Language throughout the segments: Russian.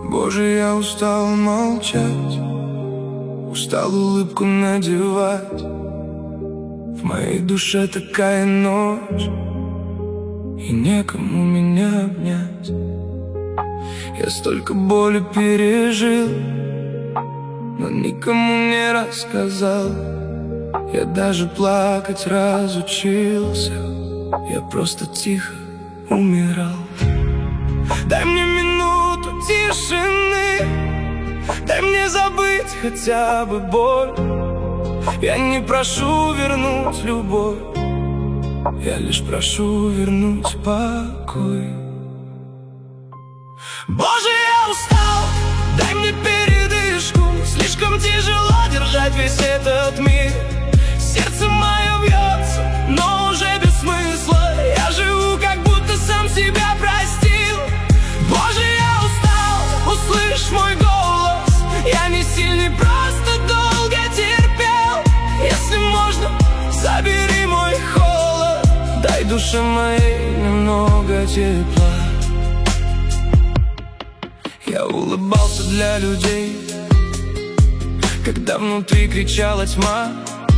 Боже, я устал молчать, устал улыбку надевать. В моей душе такая ночь, и некому меня обнять. Я столько боли пережил, но никому не рассказал. Я даже плакать разучился, я просто тихо умирал. Дай мне минуту тишины, дай мне забыть хотя бы боль. Я не прошу вернуть любовь, я лишь прошу вернуть покой. Боже, я устал, дай мне передышку. Слишком тяжело держать весь этот мир. Сердце мое бьется, но уже без смысла. Я живу, как будто сам себя простил. Боже, я устал, услышь мой голос. Я не сильный, просто долго терпел. Если можно, забери мой холод, дай душе моей немного тепла. Я улыбался для людей, когда внутри кричала тьма.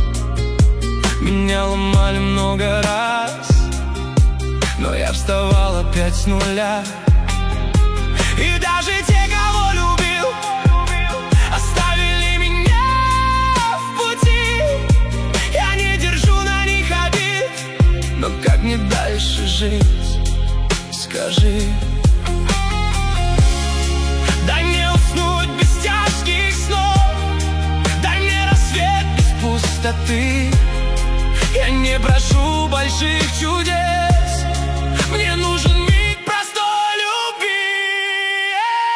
Меня ломали много раз, но я вставал опять с нуля. И даже те, кого любил, оставили меня в пути. Я не держу на них обид, но как мне дальше жить, скажи. Дай мне уснуть без тяжких снов, дай мне рассвет без пустоты. Я не прошу больших чудес, мне нужен миг простой любви.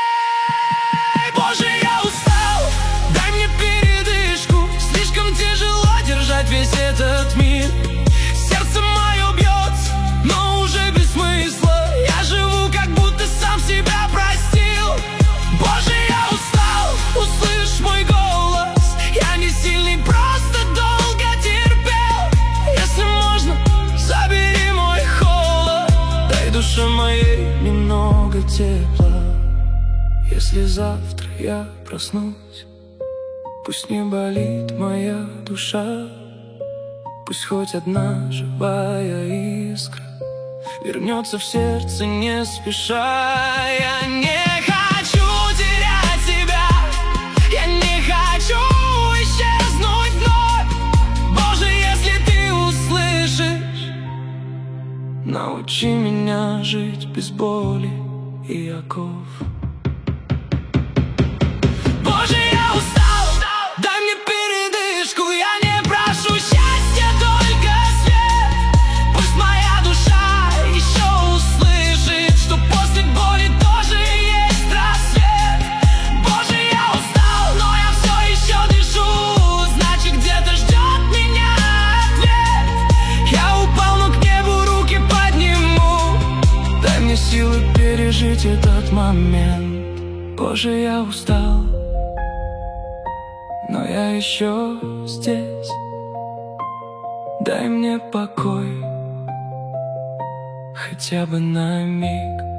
Боже, я устал, дай мне передышку. Слишком тяжело держать весь этот мир. Сердце мое бьется, но уже без смысла. Я живу, как будто сам себя простил. Боже, я устал, услышь мой голос. Я не сильный, просто долго терпел. Если можно, забери мой холод, дай душе моей немного тепла. Если завтра я проснусь, пусть не болит моя душа. Пусть хоть одна живая искра вернется в сердце не спеша. Я не хочу терять себя, я не хочу исчезнуть вновь. Боже, если ты услышишь, научи меня жить без боли и оков. Боже, я устал, дай мне передышку. Я не прошу счастья, только свет. Пусть моя душа еще услышит, что после боли тоже есть рассвет. Боже, я устал, но я все еще дышу. Значит, где-то ждет меня ответ. Я упал, но к небу руки подниму. Дай мне силы пережить этот момент. Боже, я устал, но я еще здесь. Дай мне покой, хотя бы на миг.